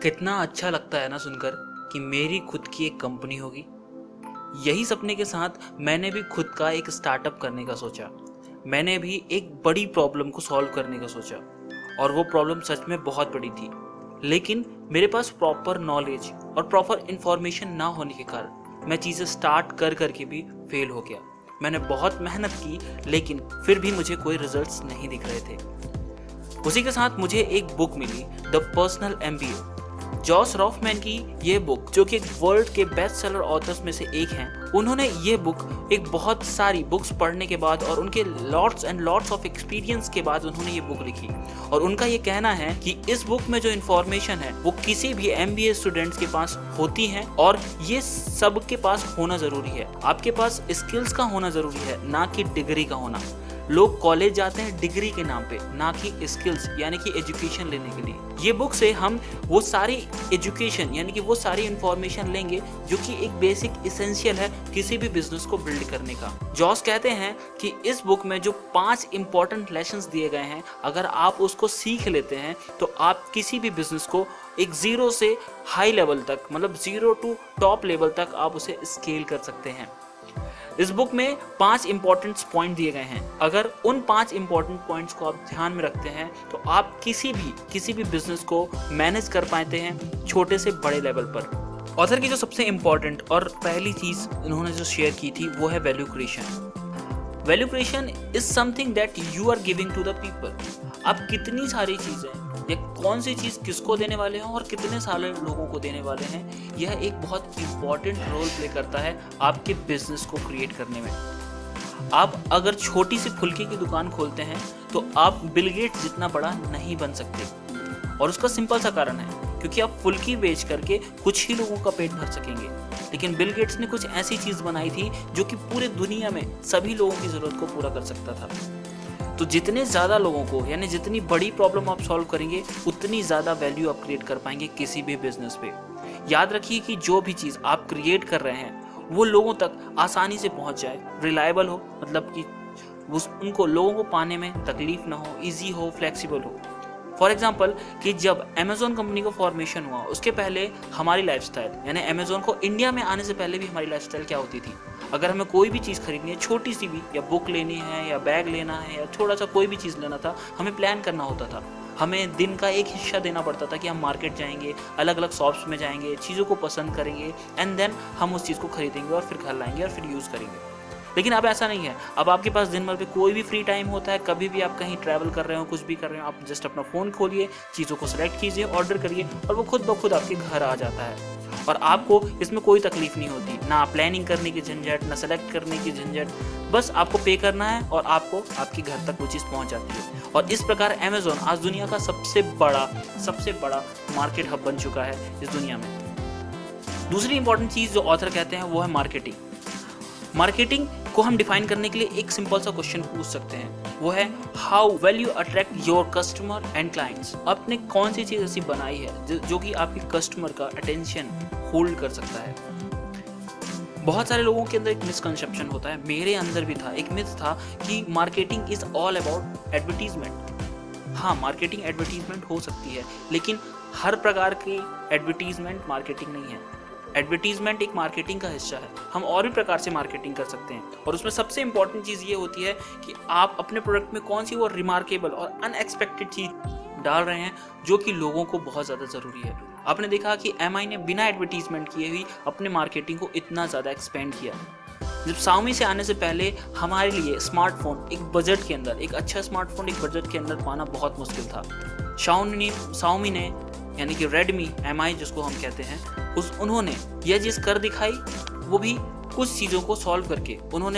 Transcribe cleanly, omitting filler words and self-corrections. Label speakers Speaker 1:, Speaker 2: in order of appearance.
Speaker 1: कितना अच्छा लगता है ना सुनकर कि मेरी खुद की एक कंपनी होगी। यही सपने के साथ मैंने भी खुद का एक स्टार्टअप करने का सोचा। मैंने भी एक बड़ी प्रॉब्लम को सॉल्व करने का सोचा और वो प्रॉब्लम सच में बहुत बड़ी थी। लेकिन मेरे पास प्रॉपर नॉलेज और प्रॉपर इंफॉर्मेशन ना होने के कारण मैं चीज़ें स्टार्ट कर करके भी फेल हो गया। मैंने बहुत मेहनत की लेकिन फिर भी मुझे कोई रिजल्ट्स नहीं दिख रहे थे। उसी के साथ मुझे एक बुक मिली, the personal MBA। Josh Kaufman की ये बुक, जो कि वर्ल्ड के बेस्ट सेलर ऑथर्स में से एक हैं, उन्होंने ये बुक एक बहुत सारी बुक्स पढ़ने के बाद और उनके lots and lots of experience के बाद उन्होंने ये बुक लिखी। और उनका ये कहना है कि इस बुक में जो इन्फॉर्मेशन है वो किसी भी MBA स्टूडेंट्स के पास होती है और ये सबके पास होना जरूरी है। आपके पास स्किल्स का होना जरूरी है, ना कि डिग्री का होना। लोग कॉलेज जाते हैं डिग्री के नाम पे, ना कि स्किल्स यानी कि एजुकेशन लेने के लिए। ये बुक से हम वो सारी एजुकेशन यानी कि वो सारी इंफॉर्मेशन लेंगे जो कि एक बेसिक इसेंशियल है किसी भी बिजनेस को बिल्ड करने का। जॉस कहते हैं कि इस बुक में जो 5 इंपॉर्टेंट लेसन्स दिए गए हैं, अगर आप उसको सीख लेते हैं तो आप किसी भी बिजनेस को एक जीरो से हाई लेवल तक, मतलब जीरो टू टॉप लेवल तक आप उसे स्केल कर सकते हैं। इस बुक में 5 इंपॉर्टेंट पॉइंट दिए गए हैं। अगर उन 5 इंपॉर्टेंट पॉइंट्स को आप ध्यान में रखते हैं तो आप किसी भी बिजनेस को मैनेज कर पाते हैं छोटे से बड़े लेवल पर। ऑथर की जो सबसे इंपॉर्टेंट और पहली चीज उन्होंने जो शेयर की थी वो है value creation. Value creation is something that you are giving to the people. आप कितनी सारी चीजें या कौन सी चीज किसको देने वाले हैं और कितने सारे लोगों को देने वाले हैं, यह एक बहुत इंपॉर्टेंट रोल प्ले करता है आपके बिजनेस को क्रिएट करने में। आप अगर छोटी सी फुल्की की दुकान खोलते हैं तो आप बिल गेट्स जितना बड़ा नहीं बन सकते। और उसका सिंपल सा कारण है क्योंकि आप फुल्की बेच करके कुछ ही लोगों का पेट भर सकेंगे, लेकिन बिल गेट्स ने कुछ ऐसी चीज बनाई थी जो कि पूरे दुनिया में सभी लोगों की जरूरत को पूरा कर सकता था। तो जितने ज़्यादा लोगों को यानी जितनी बड़ी प्रॉब्लम आप सॉल्व करेंगे उतनी ज़्यादा वैल्यू आप क्रिएट कर पाएंगे किसी भी बिजनेस पे। याद रखिए कि जो भी चीज़ आप क्रिएट कर रहे हैं वो लोगों तक आसानी से पहुंच जाए, रिलायबल हो, मतलब कि उनको लोगों को पाने में तकलीफ ना हो, ईजी हो, फ्लेक्सिबल हो। फॉर एग्जाम्पल कि जब अमेजोन कंपनी को फॉर्मेशन हुआ उसके पहले हमारी लाइफस्टाइल यानी अमेजोन को इंडिया में आने से पहले भी हमारी लाइफस्टाइल क्या होती थी। अगर हमें कोई भी चीज़ खरीदनी है, छोटी सी भी, या बुक लेनी है या बैग लेना है या थोड़ा सा कोई भी चीज़ लेना था, हमें प्लान करना होता था। हमें दिन का एक हिस्सा देना पड़ता था कि हम मार्केट जाएंगे, अलग अलग शॉप्स में जाएंगे, चीज़ों को पसंद करेंगे एंड देन हम उस चीज़ को खरीदेंगे और फिर घर लाएंगे और फिर यूज़ करेंगे। लेकिन अब ऐसा नहीं है। अब आपके पास दिन भर पे कोई भी फ्री टाइम होता है, कभी भी आप कहीं ट्रैवल कर रहे हो, कुछ भी कर रहे हो, आप जस्ट अपना फ़ोन खोलिए, चीज़ों को सेलेक्ट कीजिए, ऑर्डर करिए और वो खुद ब खुद आपके घर आ जाता है। और आपको इसमें कोई तकलीफ नहीं होती, ना प्लानिंग करने की झंझट, ना सेलेक्ट करने की झंझट। बस आपको पे करना है और आपको आपके घर तक वो चीज़ पहुंच जाती है। और इस प्रकार अमेजोन आज दुनिया का सबसे बड़ा मार्केट हब बन चुका है इस दुनिया में। दूसरी इंपॉर्टेंट चीज़ जो ऑथर कहते हैं वो है मार्केटिंग। मार्केटिंग को हम डिफाइन करने के लिए एक सिंपल सा क्वेश्चन पूछ सकते हैं, वो है how well you attract your customer and clients. आपने कौन सी चीज़ ऐसी बनाई है जो कि आपके कस्टमर का अटेंशन होल्ड कर सकता है। बहुत सारे लोगों के अंदर एक मिसकंसेप्शन होता है, मेरे अंदर भी था, एक मिथ था कि marketing is all about advertisement. हाँ, मार्केटिंग एडवर्टीजमेंट हो सकती है, लेकिन हर प्रकार की एडवर्टीजमेंट मार्केटिंग नहीं है। एडवर्टीजमेंट एक मार्केटिंग का हिस्सा है। हम और भी प्रकार से मार्केटिंग कर सकते हैं और उसमें सबसे इंपॉर्टेंट चीज़ ये होती है कि आप अपने प्रोडक्ट में कौन सी वो रिमार्केबल और अनएक्सपेक्टेड चीज़ डाल रहे हैं जो कि लोगों को बहुत ज़्यादा ज़रूरी है। आपने देखा कि MI ने बिना एडवर्टीजमेंट किए भी अपने मार्केटिंग को इतना ज़्यादा एक्सपेंड किया। जब Xiaomi से आने से पहले हमारे लिए स्मार्टफोन एक बजट के अंदर, एक अच्छा स्मार्टफोन एक बजट के अंदर पाना बहुत मुश्किल था। Xiaomi ने यानी कि Redmi MI जिसको हम कहते हैं, उन्होंने यह चीज़ कर दिखाई, वो भी कुछ चीज़ों को सॉल्व करके। उन्होंने